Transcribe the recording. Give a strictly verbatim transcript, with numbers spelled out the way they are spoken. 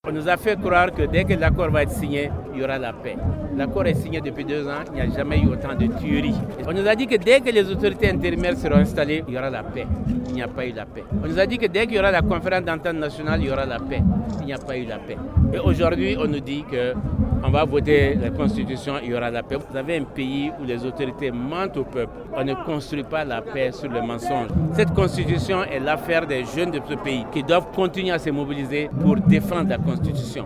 On nous a fait croire que dès que l'accord va être signé, il y aura la paix. L'accord est signé depuis deux ans, il n'y a jamais eu autant de tueries. On nous a dit que dès que les autorités intérimaires seront installées, il y aura la paix. Il n'y a pas eu la paix. On nous a dit que dès qu'il y aura la conférence d'entente nationale, il y aura la paix. Il n'y a pas eu la paix. Et aujourd'hui, on nous dit qu'on va voter la Constitution, il y aura la paix. Vous avez un pays où les autorités mentent au peuple. On ne construit pas la paix sur le mensonge. Cette Constitution est l'affaire des jeunes de ce pays qui doivent continuer à se mobiliser pour défendre la Constitution.